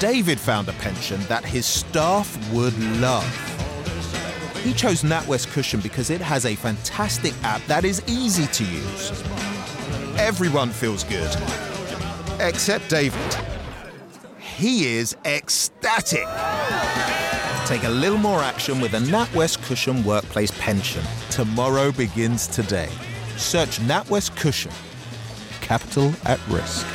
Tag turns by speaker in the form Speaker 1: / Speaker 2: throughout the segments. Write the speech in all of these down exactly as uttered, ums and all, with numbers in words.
Speaker 1: David found a pension that his staff would love. He chose NatWest Cushion because it has a fantastic app that is easy to use. Everyone feels good, except David. He is ecstatic. Take a little more action with a NatWest Cushion workplace pension. Tomorrow begins today. Search NatWest Cushion. Capital at risk.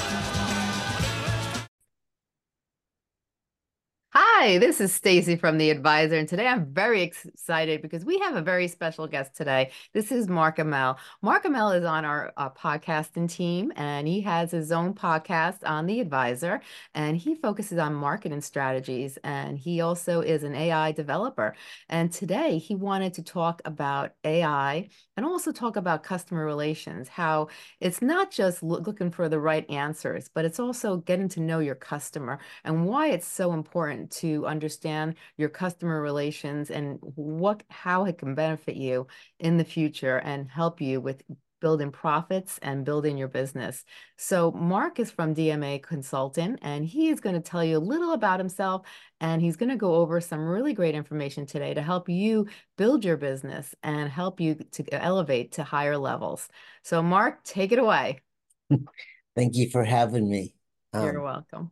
Speaker 2: Hi, this is Stacy from The Advisor, and today I'm very excited because we have a very special guest today. This is Mark Amell. Mark Amell is on our uh, podcasting team, and he has his own podcast on The Advisor, and he focuses on marketing strategies, and he also is an A I developer. And today he wanted to talk about A I and also talk about customer relations, how it's not just loo- looking for the right answers, but it's also getting to know your customer and why it's so important to understand your customer relations and what how it can benefit you in the future and help you with building profits and building your business. So Mark is from D M A Consulting, and he is going to tell you a little about himself, and he's going to go over some really great information today to help you build your business and help you to elevate to higher levels. So Mark, take it away.
Speaker 3: Thank you for having me.
Speaker 2: You're
Speaker 3: Um,
Speaker 2: welcome.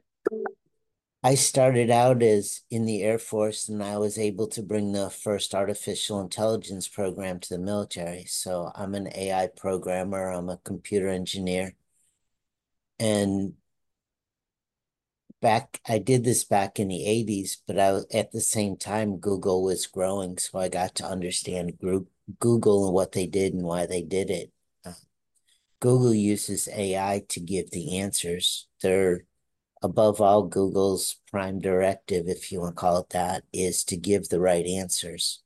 Speaker 3: I started out as in the Air Force, and I was able to bring the first artificial intelligence program to the military. So I'm an A I programmer, I'm a computer engineer. And back, I did this back in the eighties, but I was at the same time, Google was growing. So I got to understand group, Google and what they did and why they did it. Uh, Google uses A I to give the answers. They're Above all, Google's prime directive, if you want to call it that, is to give the right answers.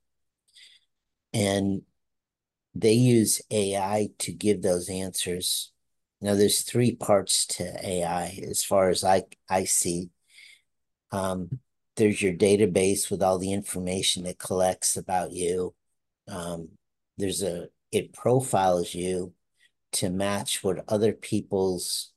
Speaker 3: And they use A I to give those answers. Now, there's three parts to A I as far as I, I see. Um, there's your database with all the information it collects about you. Um, there's a, it profiles you to match what other people's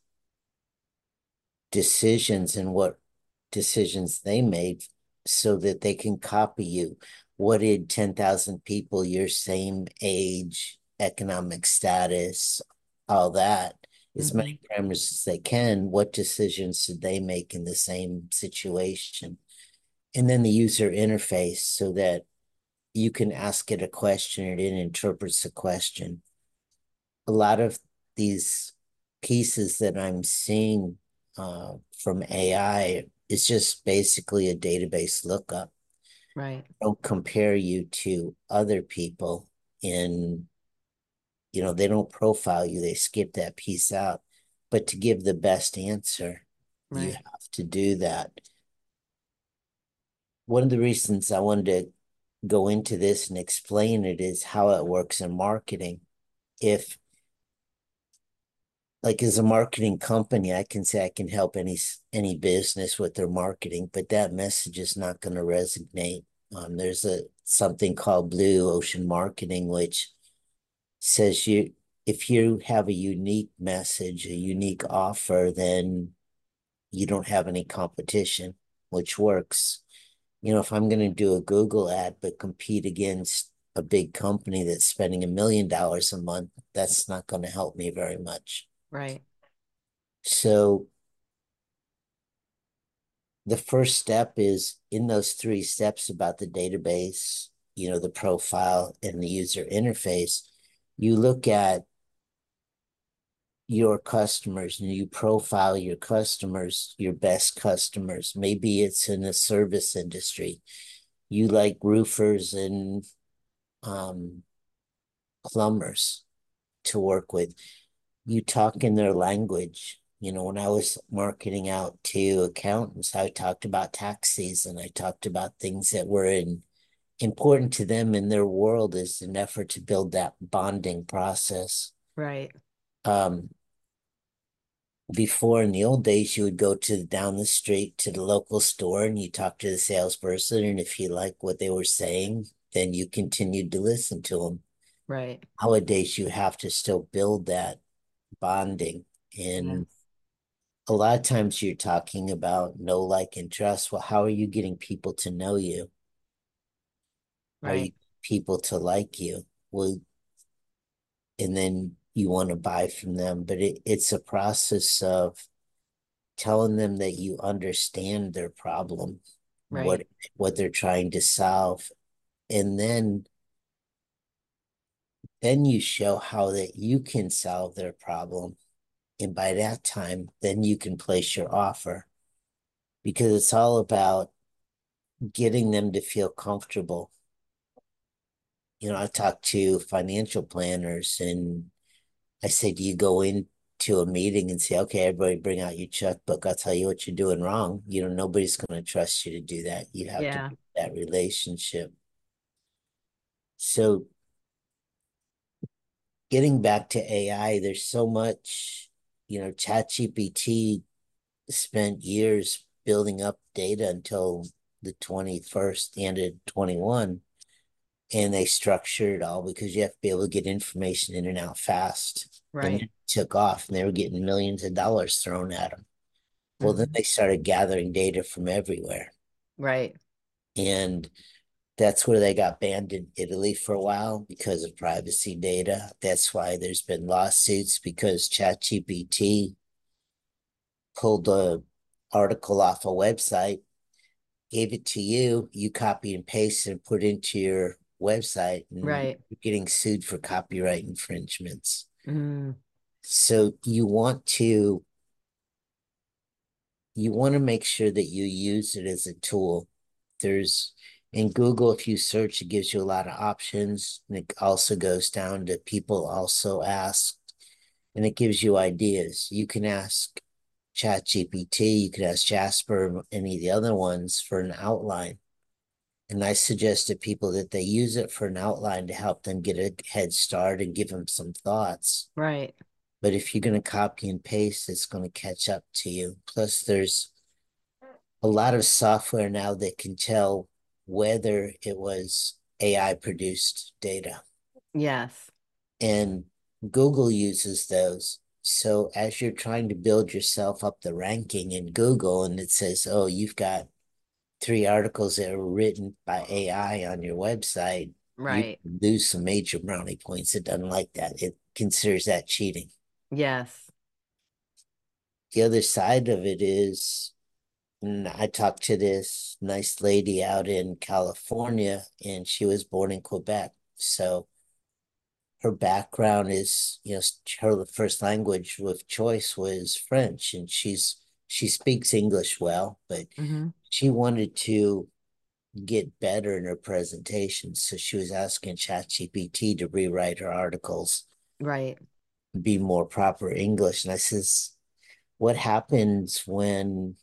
Speaker 3: decisions and what decisions they made so that they can copy you. What did ten thousand people your same age, economic status, all that, as many
Speaker 2: Mhm.
Speaker 3: parameters as they can, what decisions did they make in the same situation? And then the user interface so that you can ask it a question and it interprets the question. A lot of these pieces that I'm seeing uh, from A I is just basically a database lookup.
Speaker 2: Right.
Speaker 3: Don't compare you to other people in, you know, they don't profile you, they skip that piece out. But to give the best answer, you
Speaker 2: Right.
Speaker 3: have to do that. One of the reasons I wanted to go into this and explain it is how it works in marketing. If like as a marketing company, I can say I can help any any business with their marketing, but that message is not going to resonate. Um, there's a something called blue ocean marketing, which says you if you have a unique message, a unique offer, then you don't have any competition, which works. You know, if I'm going to do a Google ad but compete against a big company that's spending a million dollars a month, that's not going to help me very much.
Speaker 2: Right.
Speaker 3: So the first step is in those three steps about the database, you know, the profile and the user interface, you look at your customers and you profile your customers, your best customers. Maybe it's in the service industry. You like roofers and um, plumbers to work with. You talk in their language. You know, when I was marketing out to accountants, I talked about tax season. I talked about things that were in, important to them in their world as an effort to build that bonding process.
Speaker 2: Right.
Speaker 3: Um, before in the old days, you would go to down the street to the local store and you talk to the salesperson. And if you like what they were saying, then you continued to listen to them.
Speaker 2: Right.
Speaker 3: Nowadays, you have to still build that bonding. And
Speaker 2: Yes.
Speaker 3: a lot of times you're talking about know, like, and trust. Well, how are you getting people to know you? How are you
Speaker 2: Right.
Speaker 3: people to like you? Well, and then you want to buy from them. But it, it's a process of telling them that you understand their problem, what
Speaker 2: Right.
Speaker 3: what they're trying to solve, and then then you show how that you can solve their problem. And by that time, then you can place your offer because it's all about getting them to feel comfortable. You know, I talk to financial planners and I say, do you go into a meeting and say, okay, everybody bring out your checkbook. I'll tell you what you're doing wrong. You know, nobody's going to trust you to do that. You have to
Speaker 2: Yeah.
Speaker 3: build that relationship. So getting back to A I, there's so much, you know, ChatGPT spent years building up data until the twenty-first, the end of twenty-one. And they structured it all because you have to be able to get information in and out fast. And
Speaker 2: Right.
Speaker 3: it took off and they were getting millions of dollars thrown at them. Well, then
Speaker 2: Hmm.
Speaker 3: they started gathering data from everywhere.
Speaker 2: Right.
Speaker 3: And that's where they got banned in Italy for a while because of privacy data. That's why there's been lawsuits because ChatGPT pulled a article off a website, gave it to you, you copy and paste and put into your website, and
Speaker 2: Right.
Speaker 3: you're getting sued for copyright infringements.
Speaker 2: Mm.
Speaker 3: So you want to you want to make sure that you use it as a tool. There's in Google, if you search, it gives you a lot of options. And it also goes down to people also ask, and it gives you ideas. You can ask ChatGPT, you could ask Jasper, any of the other ones for an outline. And I suggest to people that they use it for an outline to help them get a head start and give them some thoughts.
Speaker 2: Right.
Speaker 3: But if you're going to copy and paste, it's going to catch up to you. Plus, there's a lot of software now that can tell whether it was A I produced data.
Speaker 2: Yes.
Speaker 3: And Google uses those. So as you're trying to build yourself up the ranking in Google and it says, oh, you've got three articles that were written by A I on your website, you
Speaker 2: Right.
Speaker 3: lose some major brownie points. It doesn't like that. It considers that cheating.
Speaker 2: Yes.
Speaker 3: The other side of it is, and I talked to this nice lady out in California, and she was born in Quebec. So her background is, you know, her first language with choice was French, and she's she speaks English well, but
Speaker 2: Hmm.
Speaker 3: she wanted to get better in her presentation. So she was asking ChatGPT to rewrite her articles,
Speaker 2: Right.
Speaker 3: be more proper English. And I says, what happens when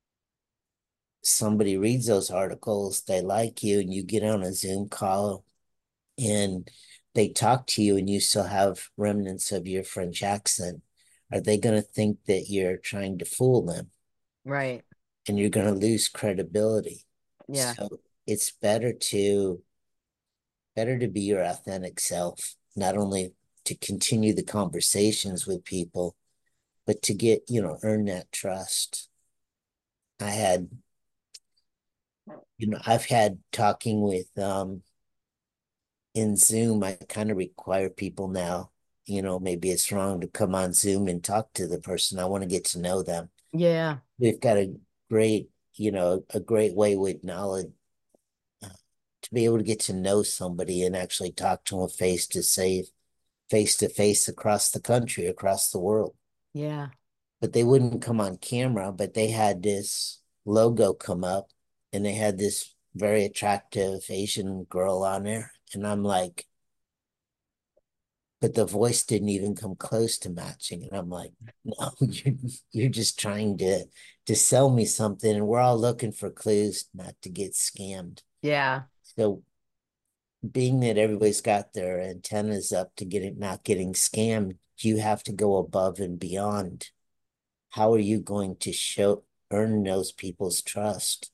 Speaker 3: somebody reads those articles, they like you, and you get on a Zoom call and they talk to you and you still have remnants of your French accent? Are they going to think that you're trying to fool them?
Speaker 2: Right.
Speaker 3: And you're going to lose credibility.
Speaker 2: Yeah.
Speaker 3: So it's better to better to be your authentic self, not only to continue the conversations with people, but to get, you know, earn that trust. I had, you know, I've had talking with um in Zoom, I kind of require people now, you know, maybe it's wrong to come on Zoom and talk to the person. I want to get to know them.
Speaker 2: Yeah.
Speaker 3: We've got a great, you know, a great way with knowledge uh, to be able to get to know somebody and actually talk to them face to face, face to face across the country, across the world.
Speaker 2: Yeah.
Speaker 3: But they wouldn't come on camera, but they had this logo come up and they had this very attractive Asian girl on there. And I'm like, but the voice didn't even come close to matching. And I'm like, no, you're, you're just trying to to sell me something. And we're all looking for clues not to get scammed.
Speaker 2: Yeah.
Speaker 3: So being that everybody's got their antennas up to get it not getting scammed, you have to go above and beyond. How are you going to show earn those people's trust?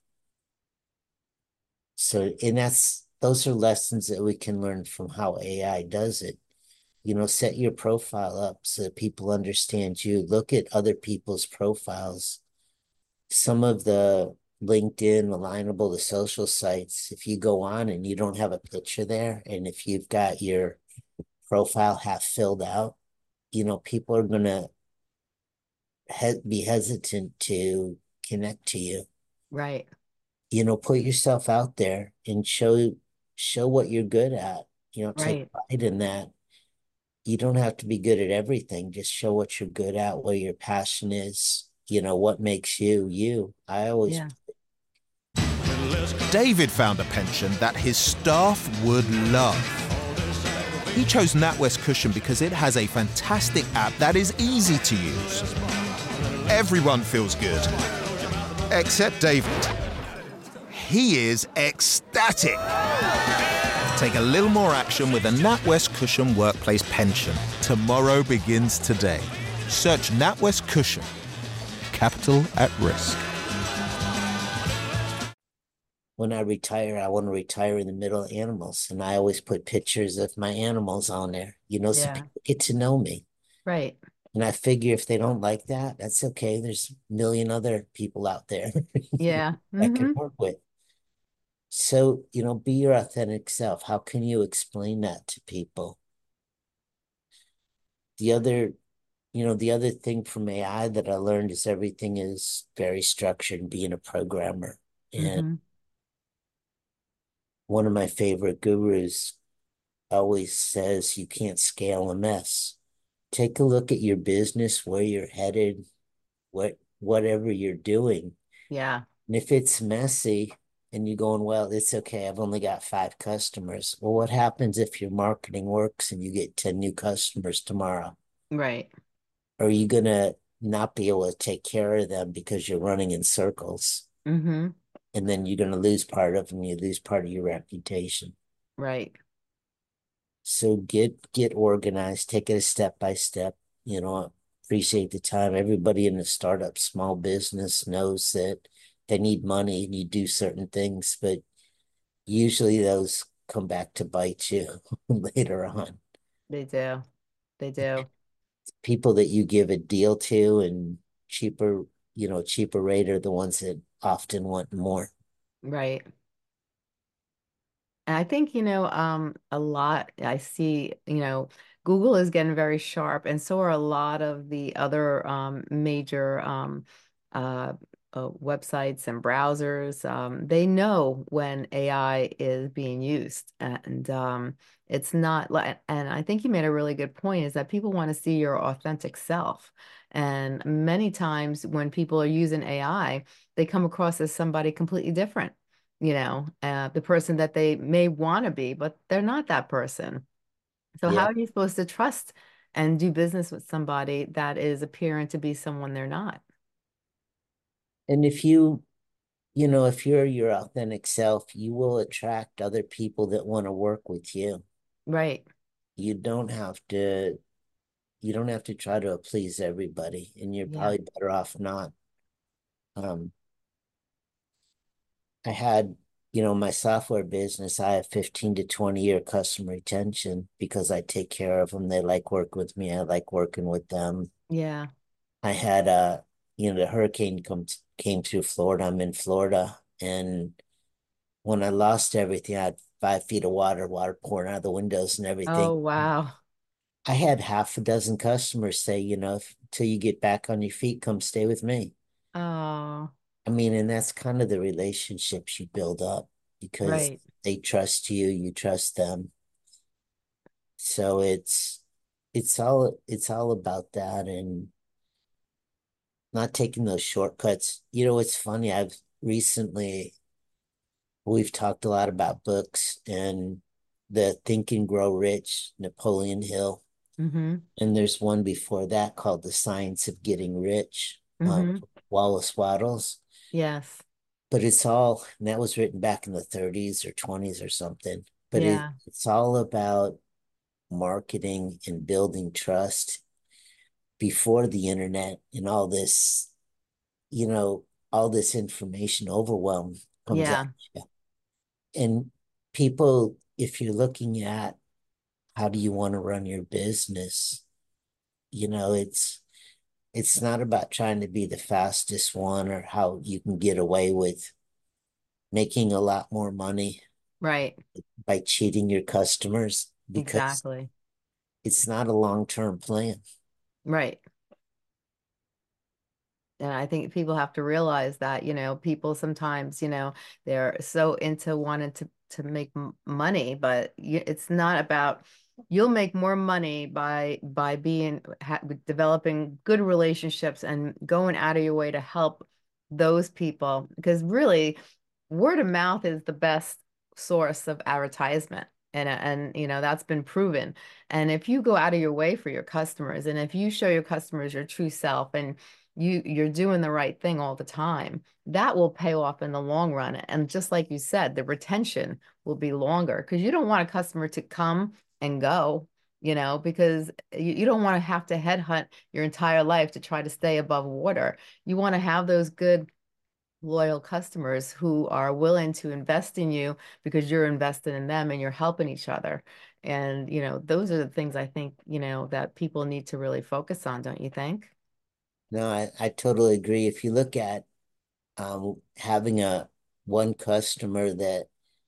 Speaker 3: So, and that's those are lessons that we can learn from how A I does it. you know, set your profile up so that people understand you. Look at other people's profiles. Some of the LinkedIn, Alignable, the social sites, if you go on and you don't have a picture there, and if you've got your profile half filled out, you know, people are going to he- be hesitant to connect to you.
Speaker 2: Right.
Speaker 3: You know, put yourself out there and show show what you're good at. You know, take
Speaker 2: Right.
Speaker 3: pride in that. You don't have to be good at everything. Just show what you're good at, where your passion is, you know, what makes you you. I always
Speaker 2: Yeah.
Speaker 1: David found a pension that his staff would love. He chose NatWest Cushion because it has a fantastic app that is easy to use. Everyone feels good, except David. He is ecstatic. Take a little more action with a NatWest Cushion Workplace Pension. Tomorrow begins today. Search NatWest Cushion. Capital at risk.
Speaker 3: When I retire, I want to retire in the middle of animals. And I always put pictures of my animals on there, you know, so
Speaker 2: Yeah.
Speaker 3: people get to know me.
Speaker 2: Right.
Speaker 3: And I figure if they don't like that, that's okay. There's a million other people out there
Speaker 2: Yeah.
Speaker 3: I can
Speaker 2: Mm-hmm.
Speaker 3: work with. So, you know, be your authentic self. How can you explain that to people? The other, you know, the other thing from A I that I learned is everything is very structured, being a programmer. And
Speaker 2: Mm-hmm.
Speaker 3: one of my favorite gurus always says you can't scale a mess. Take a look at your business, where you're headed, what whatever you're doing.
Speaker 2: Yeah.
Speaker 3: And if it's messy and you're going, well, it's okay, I've only got five customers. Well, what happens if your marketing works and you get ten new customers tomorrow?
Speaker 2: Right.
Speaker 3: Are you gonna not be able to take care of them because you're running in circles?
Speaker 2: Mm-hmm.
Speaker 3: And then you're gonna lose part of them, you lose part of your reputation.
Speaker 2: Right.
Speaker 3: So get get organized, take it a step by step, you know, appreciate the time. Everybody in the startup small business knows that they need money and you do certain things, but usually those come back to bite you later on.
Speaker 2: They do. They do.
Speaker 3: People that you give a deal to and cheaper, you know, cheaper rate are the ones that often want more.
Speaker 2: Right. And I think, you know, um, a lot I see, you know, Google is getting very sharp, and so are a lot of the other um, major um, uh, uh, websites and browsers. Um, they know when A I is being used, and um, it's not like, and I think you made a really good point is that people want to see your authentic self. And many times when people are using A I, they come across as somebody completely different, you know, uh, the person that they may want to be, but they're not that person. So how
Speaker 3: Yeah.
Speaker 2: are you supposed to trust and do business with somebody that is appearing to be someone they're not?
Speaker 3: And if you, you know, if you're your authentic self, you will attract other people that want to work with you.
Speaker 2: Right.
Speaker 3: You don't have to you don't have to try to please everybody, and you're
Speaker 2: Yeah.
Speaker 3: probably better off not. Um, I had, you know, my software business, I have fifteen to twenty year customer retention because I take care of them. They like work with me. I like working with them.
Speaker 2: Yeah.
Speaker 3: I had uh, you know, the hurricane come came through Florida. I'm in Florida, and when I lost everything, I had five feet of water, water pouring out of the windows and everything.
Speaker 2: Oh, wow.
Speaker 3: I had half a dozen customers say, you know, if, till you get back on your feet, come stay with me.
Speaker 2: Oh,
Speaker 3: I mean, and that's kind of the relationships you build up because
Speaker 2: right.
Speaker 3: they trust you, you trust them. So it's it's all it's all about that and not taking those shortcuts. You know, it's funny. I've recently we've talked a lot about books and the Think and Grow Rich, Napoleon Hill.
Speaker 2: Mm-hmm.
Speaker 3: And there's one before that called The Science of Getting Rich, um,
Speaker 2: Mm-hmm.
Speaker 3: Wallace Wattles.
Speaker 2: Yes.
Speaker 3: But it's all, and that was written back in the thirties or twenties or something. But it,
Speaker 2: Yeah.
Speaker 3: it's all about marketing and building trust before the internet and all this, you know, all this information overwhelm comes at
Speaker 2: Yeah.
Speaker 3: you. And people, if you're looking at how do you want to run your business? You know, it's it's not about trying to be the fastest one or how you can get away with making a lot more money
Speaker 2: Right.
Speaker 3: by cheating your customers, because
Speaker 2: Exactly.
Speaker 3: it's not a long-term plan.
Speaker 2: Right. And I think people have to realize that, you know, people sometimes, you know, they're so into wanting to to make m money, but you, it's not about, you'll make more money by by being ha developing good relationships and going out of your way to help those people, because really word of mouth is the best source of advertisement. And, and you know that's been proven. And if you go out of your way for your customers, and if you show your customers your true self, and you you're doing the right thing all the time, that will pay off in the long run. And just like you said, the retention will be longer, because you don't want a customer to come and go, you know, because you, you don't want to have to headhunt your entire life to try to stay above water. You want to have those good loyal customers who are willing to invest in you because you're invested in them and you're helping each other. And, you know, those are the things I think, you know, that people need to really focus on, don't you think?
Speaker 3: No, I, I totally agree. If you look at um, having a one customer that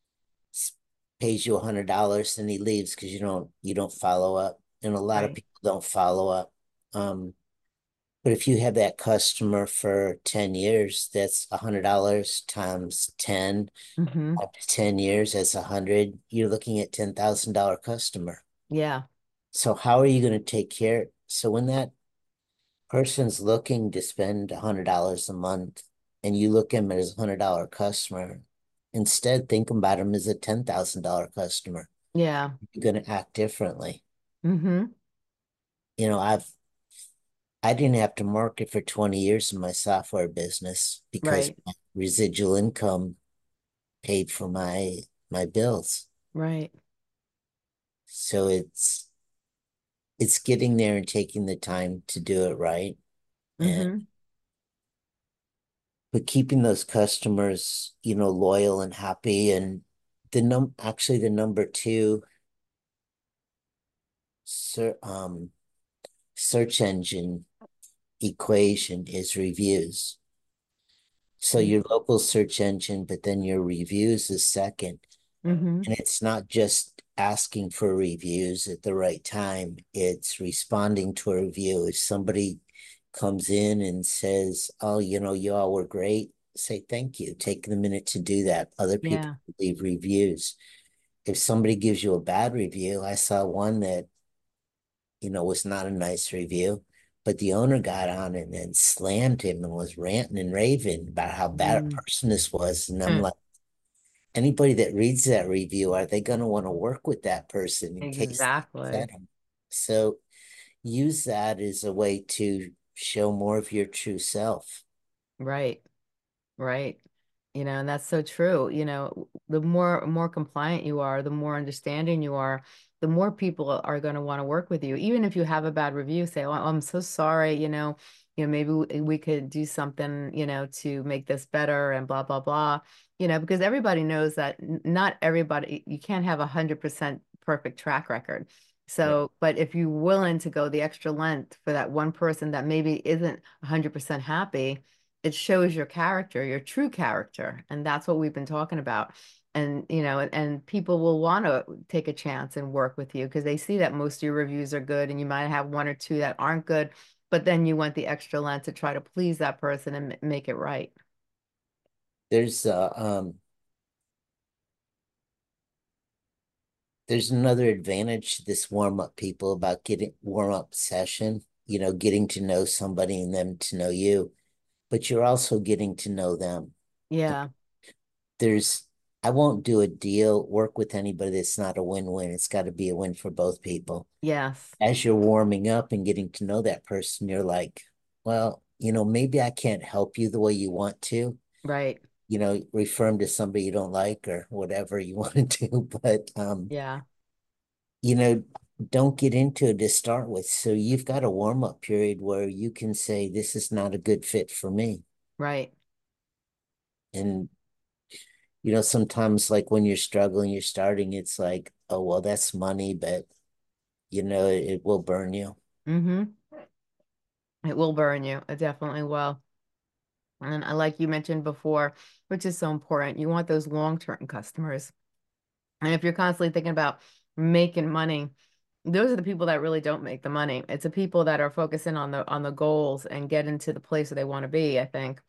Speaker 3: pays you a hundred dollars and he leaves because you don't you don't follow up, and a lot of
Speaker 2: Right.
Speaker 3: people don't follow up. Um, but if you have that customer for ten years, that's a hundred dollars times ten.
Speaker 2: Hmm.
Speaker 3: After ten years, that's a hundred. You're looking at ten thousand dollar customer.
Speaker 2: Yeah.
Speaker 3: So how are you going to take care? So when that person's looking to spend a hundred dollars a month, and you look at him as a hundred dollar customer, instead think about him as a ten thousand dollar customer.
Speaker 2: Yeah.
Speaker 3: You're going to act differently.
Speaker 2: Hmm.
Speaker 3: You know, I've I didn't have to market for twenty years in my software business because
Speaker 2: Right.
Speaker 3: my residual income paid for my my bills.
Speaker 2: Right.
Speaker 3: So it's it's getting there and taking the time to do it right. And
Speaker 2: Hmm.
Speaker 3: but keeping those customers, you know, loyal and happy. And the num actually the number two ser um search engine equation is reviews. So your local search engine, but then your reviews is second.
Speaker 2: Hmm.
Speaker 3: And it's not just asking for reviews at the right time, it's responding to a review. If somebody comes in and says, oh, you know, you all were great, say thank you. Take the minute to do that. Other people
Speaker 2: Yeah.
Speaker 3: leave reviews. If somebody gives you a bad review, I saw one that, you know, was not a nice review, but the owner got on and then slammed him and was ranting and raving about how bad a
Speaker 2: Mm.
Speaker 3: person this was. And I'm
Speaker 2: Hmm.
Speaker 3: like, anybody that reads that review, are they going to want to work with that person in case they
Speaker 2: Exactly.
Speaker 3: upset them? So use that as a way to show more of your true self.
Speaker 2: Right. Right. You know, and that's so true. You know, the more more compliant you are, the more understanding you are, the more people are going to want to work with you. Even if you have a bad review, say, "Oh, I'm so sorry, you know, you know, maybe we, we could do something, you know, to make this better and blah blah blah." You know, because everybody knows that n- not everybody, you can't have a hundred percent perfect track record.
Speaker 3: Right.
Speaker 2: So, but if you're willing to go the extra length for that one person that maybe isn't a hundred percent happy, it shows your character, your true character. And that's what we've been talking about. And, you know, and, and people will want to take a chance and work with you because they see that most of your reviews are good and you might have one or two that aren't good, but then you went the extra length to try to please that person and m- make it right.
Speaker 3: There's uh um there's another advantage to this warm-up people about getting warm-up session, you know, getting to know somebody and them to know you, but you're also getting to know them.
Speaker 2: Yeah.
Speaker 3: There's I won't do a deal, work with anybody that's not a win-win. It's got to be a win for both people.
Speaker 2: Yes.
Speaker 3: As you're warming up and getting to know that person, you're like, well, you know, maybe I can't help you the way you want to,
Speaker 2: Right.
Speaker 3: you know, refer them to somebody you don't like or whatever you want to do. But, um,
Speaker 2: Yeah.
Speaker 3: you know, don't get into it to start with. So you've got a warm up period where you can say, this is not a good fit for me.
Speaker 2: Right.
Speaker 3: And, you know, sometimes like when you're struggling, you're starting, it's like, oh, well, that's money, but you know, it, it will burn you.
Speaker 2: Mm-hmm. It will burn you. It definitely will. And I like you mentioned before, which is so important, you want those long-term customers. And if you're constantly thinking about making money, those are the people that really don't make the money. It's the people that are focusing on the on the goals and getting to the place where they want to be, I think,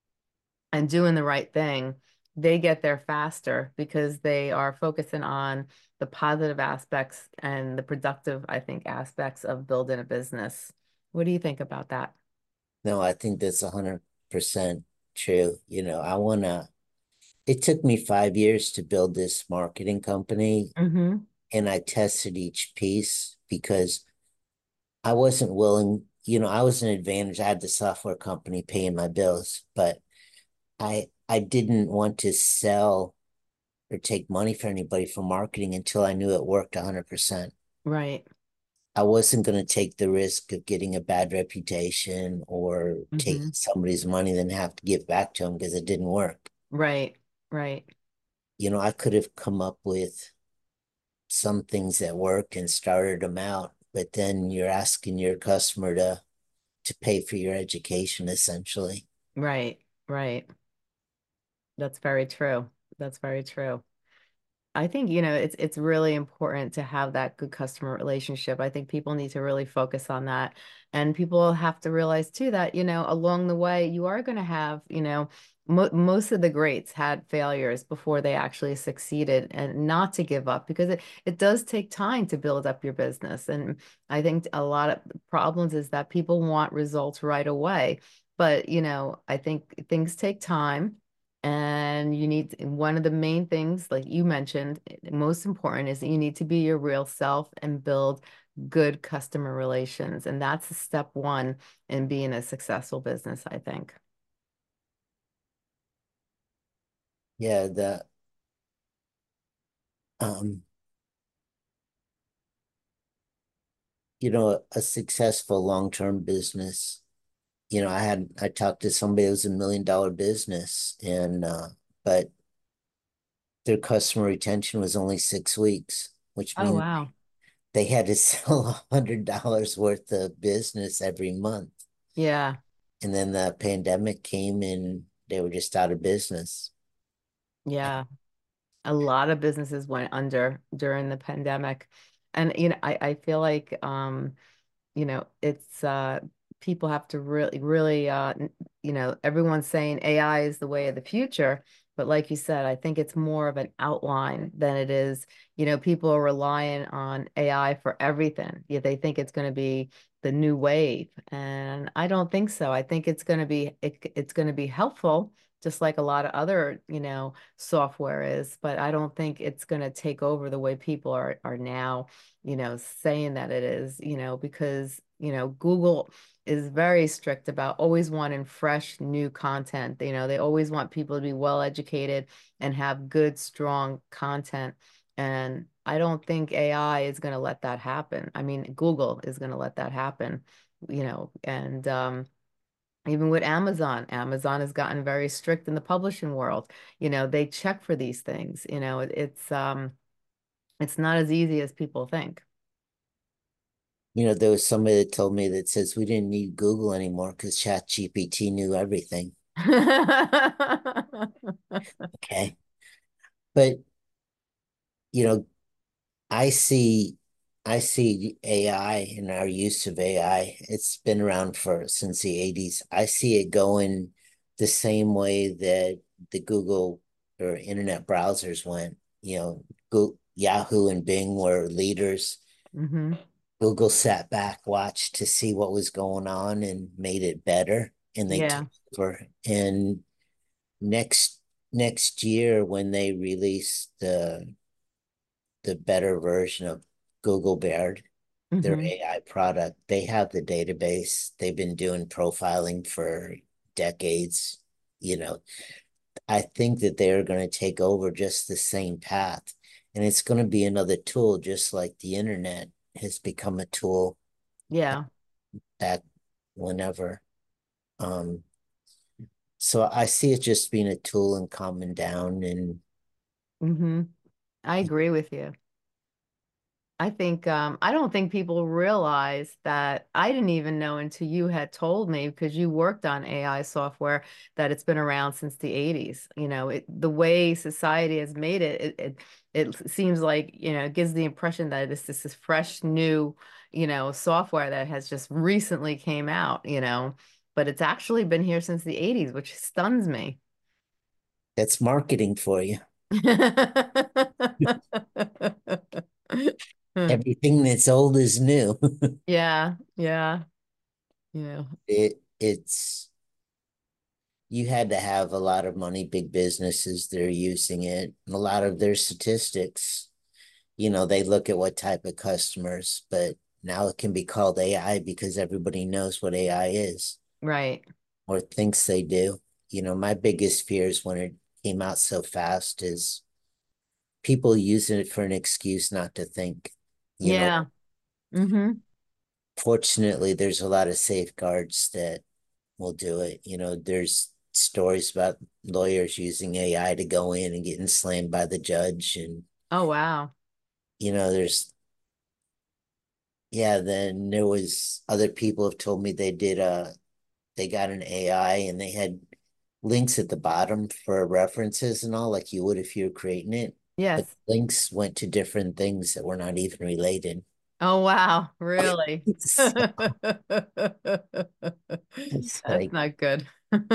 Speaker 2: and doing the right thing. They get there faster because they are focusing on the positive aspects and the productive, I think, aspects of building a business. What do you think about that?
Speaker 3: No, I think that's a hundred percent true. You know, I wanna, it took me five years to build this marketing company,
Speaker 2: Mm-hmm.
Speaker 3: and I tested each piece because I wasn't willing, you know, I was an advantage. I had the software company paying my bills, but I I didn't want to sell or take money from anybody for marketing until I knew it worked one hundred percent.
Speaker 2: Right.
Speaker 3: I wasn't going to take the risk of getting a bad reputation or
Speaker 2: Mm-hmm.
Speaker 3: taking somebody's money, then have to give back to them because it didn't work.
Speaker 2: Right. Right.
Speaker 3: You know, I could have come up with some things that worked and started them out, but then you're asking your customer to to pay for your education essentially.
Speaker 2: Right. Right. That's very true. That's very true. I think, you know, it's it's really important to have that good customer relationship. I think people need to really focus on that. And people have to realize too that, you know, along the way, you are going to have, you know, mo most of the greats had failures before they actually succeeded, and not to give up because it, it does take time to build up your business. And I think a lot of problems is that people want results right away. But, you know, I think things take time. And you need one of the main things, like you mentioned, most important is that you need to be your real self and build good customer relations. And that's step one in being a successful business, I think.
Speaker 3: Yeah, the um, you know, a successful long-term business. You know, I had I talked to somebody who was a million dollar business, and uh, but their customer retention was only six weeks, which
Speaker 2: Oh,
Speaker 3: means
Speaker 2: wow.
Speaker 3: they had to sell a hundred dollars worth of business every month.
Speaker 2: Yeah.
Speaker 3: And then the pandemic came and they were just out of business.
Speaker 2: Yeah. A lot of businesses went under during the pandemic. And, you know, I, I feel like, um, you know, it's uh people have to really, really uh you know, everyone's saying A I is the way of the future, but like you said, I think it's more of an outline than it is, you know, people are relying on A I for everything. Yeah, they think it's going to be the new wave, and I don't think so. I think it's going to be it, it's going to be helpful, just like a lot of other, you know, software is, but I don't think it's going to take over the way people are are now, you know, saying that it is, you know, because, you know, Google is very strict about always wanting fresh, new content. You know, they always want people to be well educated and have good, strong content. And I don't think A I is going to let that happen. I mean, Google is going to let that happen, you know, and um, even with Amazon, Amazon has gotten very strict in the publishing world. You know, they check for these things. You know, it, it's um, it's not as easy as people think.
Speaker 3: You know, there was somebody that told me that says we didn't need Google anymore because Chat G P T knew everything. Okay. But, you know, I see I see A I and our use of A I. It's been around for since the eighties. I see it going the same way that the Google or internet browsers went. You know, Google, Yahoo and Bing were leaders.
Speaker 2: Hmm.
Speaker 3: Google sat back, watched to see what was going on and made it better, and they took
Speaker 2: Yeah.
Speaker 3: over. And next next year when they release the the better version of Google Bard, their
Speaker 2: Hmm.
Speaker 3: A I product, they have the database. They've been doing profiling for decades. You know, I think that they're going to take over just the same path. And it's going to be another tool, just like the internet has become a tool
Speaker 2: Yeah.
Speaker 3: back whenever. Um, so I see it just being a tool and calming down. And
Speaker 2: Hmm. I agree with you. I think um, I don't think people realize that I didn't even know until you had told me because you worked on A I software that it's been around since the eighties. You know, it, the way society has made it, it, it, it seems like, you know, it gives the impression that it's this is fresh, new, you know, software that has just recently came out, you know, but it's actually been here since the eighties, which stuns me.
Speaker 3: That's marketing for you. Everything that's old is new.
Speaker 2: Yeah, yeah, yeah.
Speaker 3: It it's you had to have a lot of money, big businesses, they're using it. A lot of their statistics, you know, they look at what type of customers, but now it can be called A I because everybody knows what A I is
Speaker 2: Right.
Speaker 3: or thinks they do. You know, my biggest fears when it came out so fast is people using it for an excuse not to think. You know,
Speaker 2: Yeah. Mm-hmm.
Speaker 3: fortunately, there's a lot of safeguards that will do it. You know, there's stories about lawyers using A I to go in and getting slammed by the judge. And,
Speaker 2: Oh, wow.
Speaker 3: you know, there's, yeah, then there was other people have told me they did a, they got an A I and they had links at the bottom for references and all, like you would if you were creating it. But
Speaker 2: Yes.
Speaker 3: links went to different things that were not even related.
Speaker 2: Oh, wow. Really?
Speaker 3: So
Speaker 2: That's
Speaker 3: it's like,
Speaker 2: not good.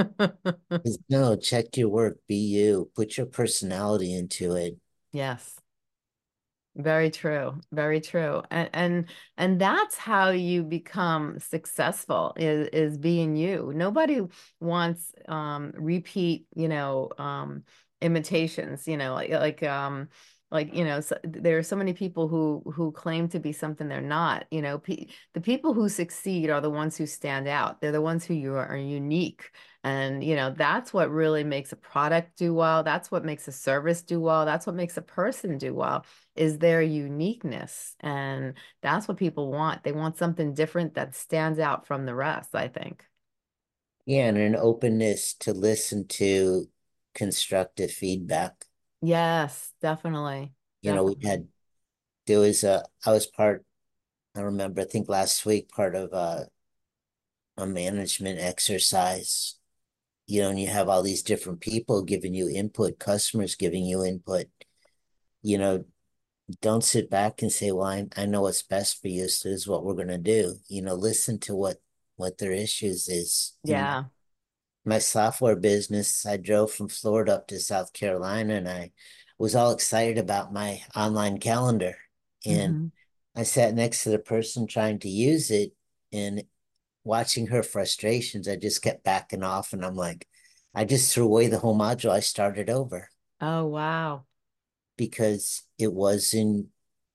Speaker 3: no, check your work, be you, put your personality into it.
Speaker 2: Yes. Very true. Very true. And and and that's how you become successful is is being you. Nobody wants um repeat, you know, um imitations, you know, like like um like you know, so, there are so many people who who claim to be something they're not, you know, pe the people who succeed are the ones who stand out. They're the ones who you are, are unique. And, you know, that's what really makes a product do well. That's what makes a service do well. That's what makes a person do well is their uniqueness. And that's what people want. They want something different that stands out from the rest, I think.
Speaker 3: Yeah, and an openness to listen to constructive feedback.
Speaker 2: Yes, definitely.
Speaker 3: You know, we
Speaker 2: Definitely.
Speaker 3: had there was a I was part, I remember, I think last week, part of a, a management exercise, you know, and you have all these different people giving you input, customers giving you input, you know, don't sit back and say, well, I, I know what's best for you, so this is what we're gonna do. You know, listen to what what their issues is. In
Speaker 2: Yeah.
Speaker 3: my software business, I drove from Florida up to South Carolina and I was all excited about my online calendar. And
Speaker 2: Hmm.
Speaker 3: I sat next to the person trying to use it and watching her frustrations, I just kept backing off and I'm like, I just threw away the whole module. I started over
Speaker 2: Oh, wow.
Speaker 3: because it wasn't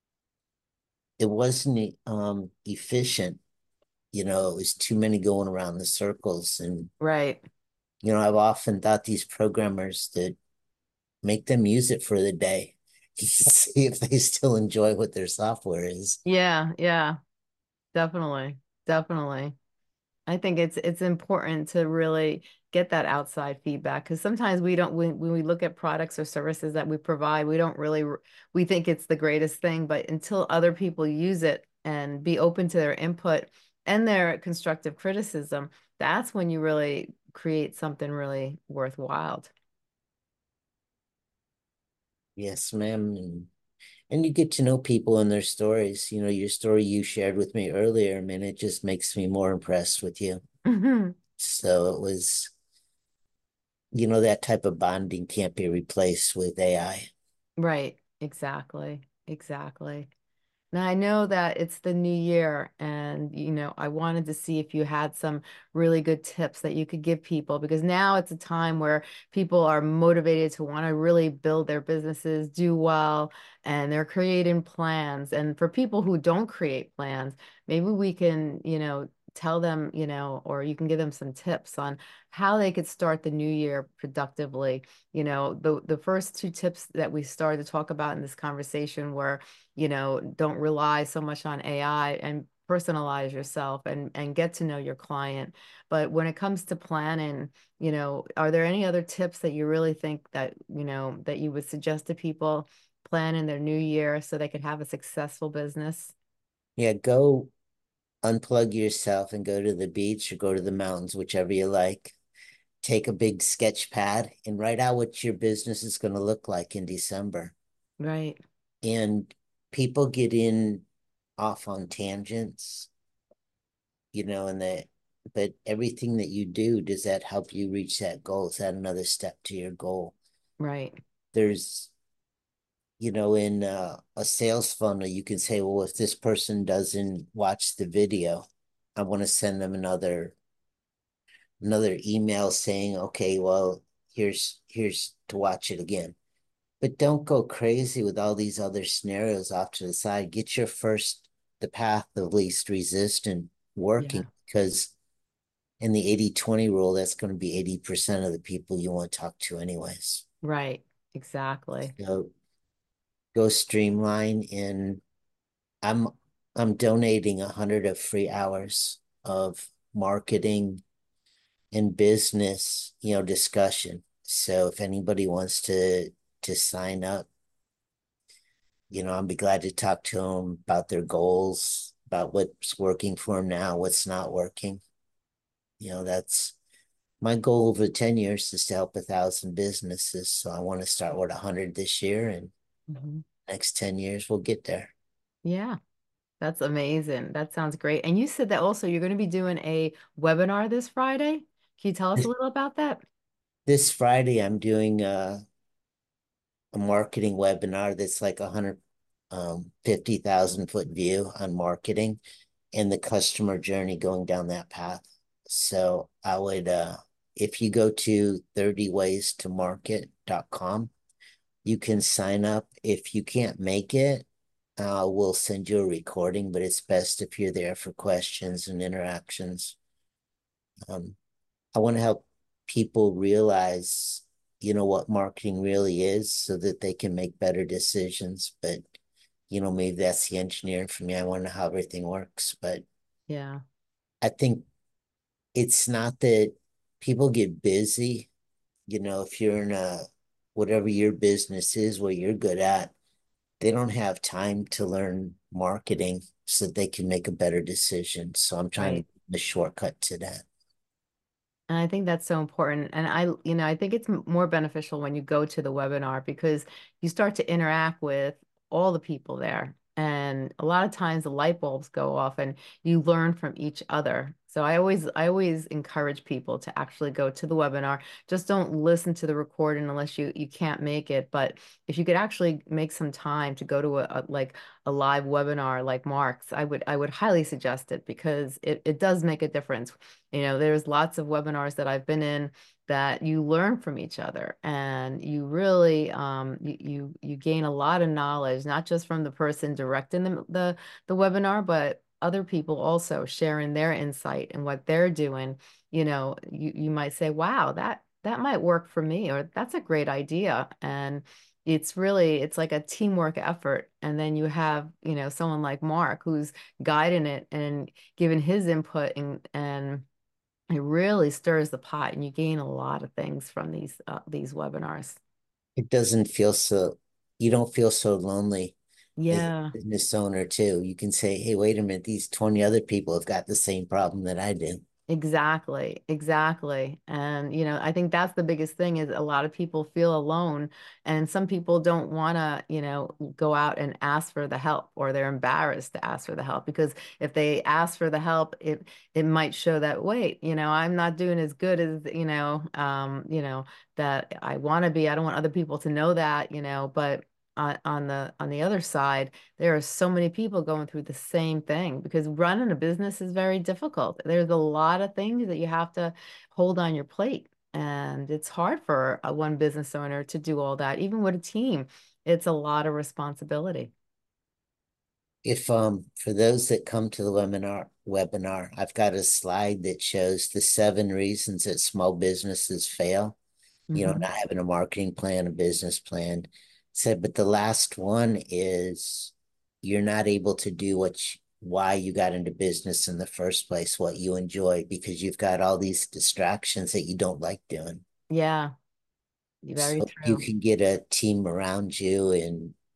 Speaker 3: it wasn't um efficient. You know, it was too many going around the circles. And,
Speaker 2: Right.
Speaker 3: you know, I've often thought these programmers that make them use it for the day. See if they still enjoy what their software is.
Speaker 2: Yeah, yeah, definitely. Definitely. I think it's it's important to really get that outside feedback because sometimes we don't when, when we look at products or services that we provide, we don't really we think it's the greatest thing, but until other people use it and be open to their input and their constructive criticism, that's when you really create something really worthwhile.
Speaker 3: Yes, ma'am. And, and you get to know people and their stories. You know, your story you shared with me earlier, man, it just makes me more impressed with you.
Speaker 2: Hmm.
Speaker 3: So it was, you know, that type of bonding can't be replaced with A I.
Speaker 2: Right. Exactly. Exactly. Now I know that it's the new year and you know I wanted to see if you had some really good tips that you could give people because now it's a time where people are motivated to want to really build their businesses, do well, and they're creating plans. And for people who don't create plans, maybe we can, you know, tell them, you know, or you can give them some tips on how they could start the new year productively. You know, the the first two tips that we started to talk about in this conversation were you know, don't rely so much on A I and personalize yourself and and get to know your client. But when it comes to planning, you know, are there any other tips that you really think that, you know, that you would suggest to people plan in their new year so they could have a successful business?
Speaker 3: Yeah, go unplug yourself and go to the beach or go to the mountains, whichever you like. Take a big sketch pad and write out what your business is going to look like in December.
Speaker 2: Right.
Speaker 3: And people get in off on tangents, you know, and that, but everything that you do, does that help you reach that goal? Is that another step to your goal?
Speaker 2: Right.
Speaker 3: There's, you know, in uh, a sales funnel, you can say, well, if this person doesn't watch the video, I want to send them another another email saying, okay, well, here's here's to watch it again. But don't go crazy with all these other scenarios off to the side. Get your first the path of least resistance
Speaker 2: Yeah.
Speaker 3: working, because in the eighty twenty rule, that's going to be eighty percent of the people you want to talk to anyways.
Speaker 2: Right. Exactly.
Speaker 3: So go streamline, and I'm I'm donating a hundred of free hours of marketing and business, you know, discussion. So if anybody wants to to sign up, you know, I'll be glad to talk to them about their goals, about what's working for them now, what's not working. You know, that's my goal over ten years is to help a thousand businesses. So I want to start with a hundred this year, and
Speaker 2: Hmm.
Speaker 3: next ten years we'll get there.
Speaker 2: Yeah. That's amazing. That sounds great. And you said that also you're going to be doing a webinar this Friday. Can you tell us a
Speaker 3: This,
Speaker 2: little about that?
Speaker 3: this Friday, I'm doing a, a marketing webinar that's like a hundred um, fifty thousand foot view on marketing and the customer journey going down that path. So I would, uh, if you go to thirty ways to market dot com, you can sign up. If you can't make it, uh, we'll send you a recording, but it's best if you're there for questions and interactions. Um, I want to help people realize, you know, what marketing really is so that they can make better decisions. But, you know, maybe that's the engineering for me. I want to know how everything works. But
Speaker 2: Yeah.
Speaker 3: I think it's not that people get busy. You know, if you're in a whatever your business is, what you're good at, they don't have time to learn marketing so that they can make a better decision. So I'm trying to
Speaker 2: Right.
Speaker 3: give the shortcut to that.
Speaker 2: And I think that's so important. And I, you know, I think it's m- more beneficial when you go to the webinar because you start to interact with all the people there. And a lot of times the light bulbs go off and you learn from each other. So I always, I always encourage people to actually go to the webinar. Just don't listen to the recording unless you you can't make it. But if you could actually make some time to go to a, a like a live webinar like Mark's, I would I would highly suggest it because it, it does make a difference. You know, there's lots of webinars that I've been in that you learn from each other and you really um, you, you you gain a lot of knowledge, not just from the person directing the, the the webinar, but other people also sharing their insight and what they're doing. You know, you you might say, wow, that that might work for me, or that's a great idea. And it's really it's like a teamwork effort. And then you have, you know, someone like Mark who's guiding it and giving his input and and it really stirs the pot and you gain a lot of things from these uh, these webinars.
Speaker 3: It doesn't feel so, you don't feel so lonely as a
Speaker 2: Yeah.
Speaker 3: business owner too. You can say, hey, wait a minute, these twenty other people have got the same problem that I do.
Speaker 2: Exactly, exactly. And you know, I think that's the biggest thing is a lot of people feel alone and some people don't want to, you know, go out and ask for the help or they're embarrassed to ask for the help because if they ask for the help, it it might show that wait, you know, I'm not doing as good as, you know, um, you know, that I want to be. I don't want other people to know that, you know, but on, on the on the other side there are so many people going through the same thing because running a business is very difficult. There's a lot of things that you have to hold on your plate. And it's hard for a one business owner to do all that. Even with a team, it's a lot of responsibility.
Speaker 3: If um for those that come to the webinar webinar, I've got a slide that shows the seven reasons that small businesses fail. You know,
Speaker 2: Hmm.
Speaker 3: not having a marketing plan, a business plan. Said, but the last one is you're not able to do what you, why you got into business in the first place, what you enjoy, because you've got all these distractions that you don't like doing.
Speaker 2: Yeah, very
Speaker 3: So you
Speaker 2: true.
Speaker 3: can get a team around you and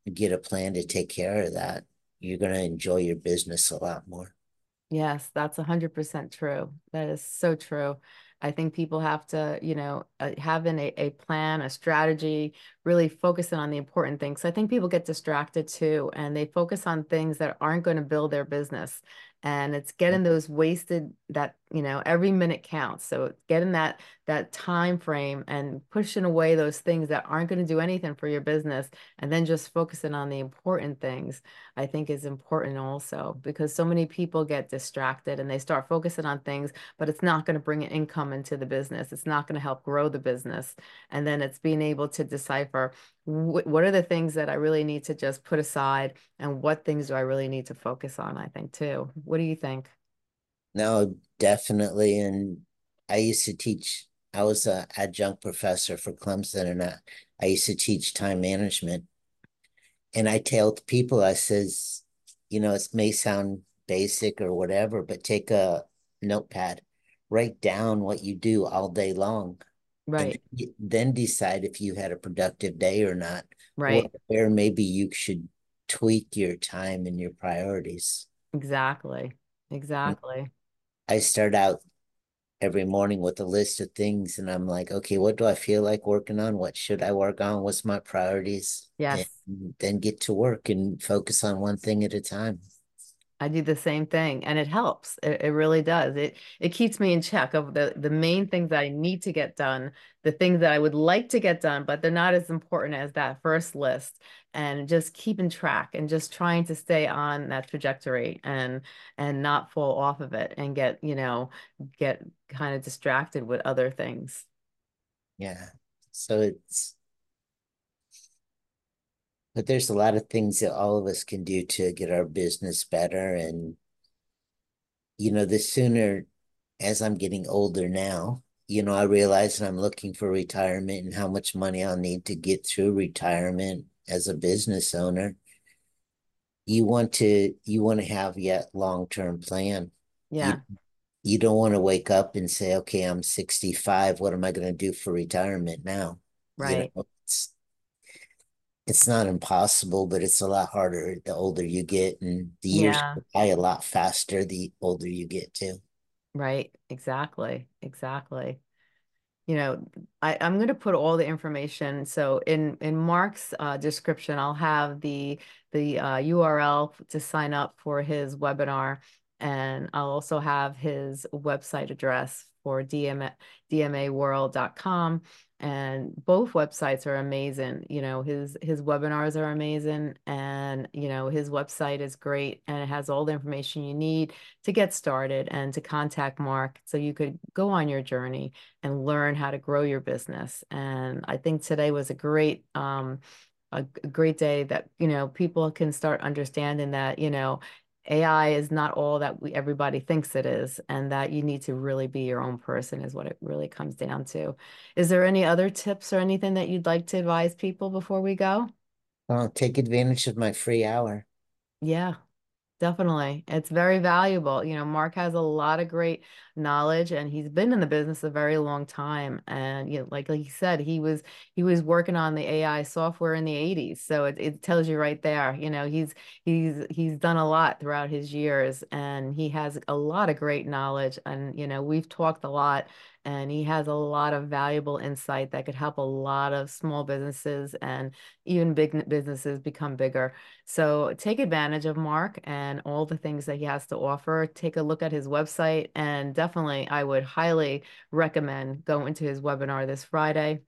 Speaker 3: get a plan to take care of that, you're going to enjoy your business a lot more.
Speaker 2: Yes, that's one hundred percent true. That is so true. I think people have to, you know, uh, having a, a plan, a strategy, really focusing on the important things. I think people get distracted too, and they focus on things that aren't going to build their business. And it's getting those wasted that, you know, every minute counts. So getting that that time frame and pushing away those things that aren't going to do anything for your business, and then just focusing on the important things, I think is important also, because so many people get distracted and they start focusing on things, but it's not going to bring an income into the business. It's not going to help grow the business. And then it's being able to decipher wh what are the things that I really need to just put aside and what things do I really need to focus on, I think too. What do you think?
Speaker 3: No, definitely. And I used to teach, I was an adjunct professor for Clemson, and I, I used to teach time management. And I tell people, I says, you know, it may sound basic or whatever, but take a notepad, write down what you do all day long, and
Speaker 2: Right,
Speaker 3: then decide if you had a productive day or not, or
Speaker 2: right.
Speaker 3: where maybe you should tweak your time and your priorities.
Speaker 2: Exactly. Exactly.
Speaker 3: I start out every morning with a list of things, and I'm like, okay, what do I feel like working on? What should I work on? What's my priorities? And
Speaker 2: Yes.
Speaker 3: then get to work and focus on one thing at a time.
Speaker 2: I do the same thing and it helps. It, it really does. It it keeps me in check of the the main things that I need to get done, the things that I would like to get done, but they're not as important as that first list. And just keeping track and just trying to stay on that trajectory and and not fall off of it and get, you know, get kind of distracted with other things.
Speaker 3: Yeah. So it's, but there's a lot of things that all of us can do to get our business better. And, you know, the sooner, as I'm getting older now, you know, I realize that I'm looking for retirement and how much money I'll need to get through retirement as a business owner. You want to, you want to have yet long-term plan. You
Speaker 2: Yeah,
Speaker 3: you don't want to wake up and say, okay, I'm sixty-five. What am I going to do for retirement now? You
Speaker 2: right.
Speaker 3: know, it's it's not impossible, but it's a lot harder the older you get, and the years
Speaker 2: Yeah.
Speaker 3: go by a lot faster the older you get too.
Speaker 2: Right. Exactly. Exactly. You know, I, I'm going to put all the information. So in in Mark's uh, description, I'll have the the uh, U R L to sign up for his webinar, and I'll also have his website address for D M, D M A world dot com. And both websites are amazing. You know, his his webinars are amazing, and you know his website is great, and it has all the information you need to get started and to contact Mark, so you could go on your journey and learn how to grow your business. And I think today was a great um a, a great day that, you know, people can start understanding that, you know, A I is not all that we, everybody thinks it is, and that you need to really be your own person is what it really comes down to. Is there any other tips or anything that you'd like to advise people before we go?
Speaker 3: Well, take advantage of my free hour.
Speaker 2: Yeah. Definitely. It's very valuable. You know, Mark has a lot of great knowledge and he's been in the business a very long time. And you know, like like he said, he was he was working on the A I software in the eighties. So it, it tells you right there, you know, he's he's he's done a lot throughout his years and he has a lot of great knowledge. And, you know, we've talked a lot and he has a lot of valuable insight that could help a lot of small businesses and even big businesses become bigger. So take advantage of Mark and all the things that he has to offer. Take a look at his website, and definitely I would highly recommend going to his webinar this Friday.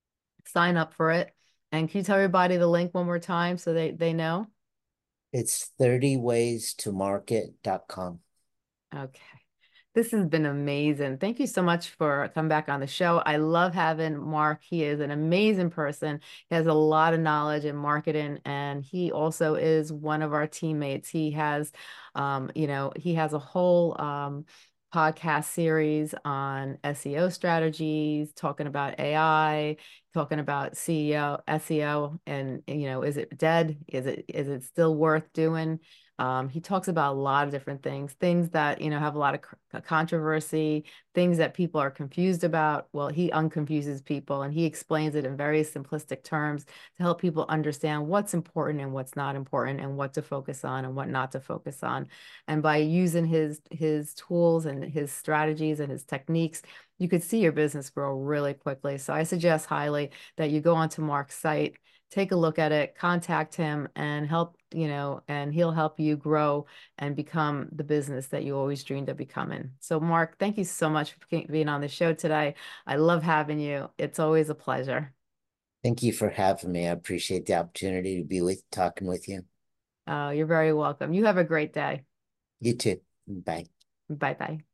Speaker 2: Sign up for it. And can you tell everybody the link one more time so they, they know?
Speaker 3: It's thirty ways to market dot com.
Speaker 2: Okay. This has been amazing. Thank you so much for coming back on the show. I love having Mark. He is an amazing person. He has a lot of knowledge in marketing, and he also is one of our teammates. He has, um, you know, he has a whole um, podcast series on S E O strategies, talking about A I, talking about C E O, S E O, and you know, is it dead? Is it is it still worth doing? Um, he talks about a lot of different things, things that, you know, have a lot of c- controversy, things that people are confused about. Well, he unconfuses people and he explains it in very simplistic terms to help people understand what's important and what's not important and what to focus on and what not to focus on. And by using his his tools and his strategies and his techniques, you could see your business grow really quickly. So I suggest highly that you go onto Mark's site, take a look at it, contact him and help, you know, and he'll help you grow and become the business that you always dreamed of becoming. So Mark, thank you so much for being on the show today. I love having you. It's always a pleasure.
Speaker 3: Thank you for having me. I appreciate the opportunity to be with talking with you.
Speaker 2: Oh, you're very welcome. You have a great day.
Speaker 3: You too. Bye.
Speaker 2: Bye-bye.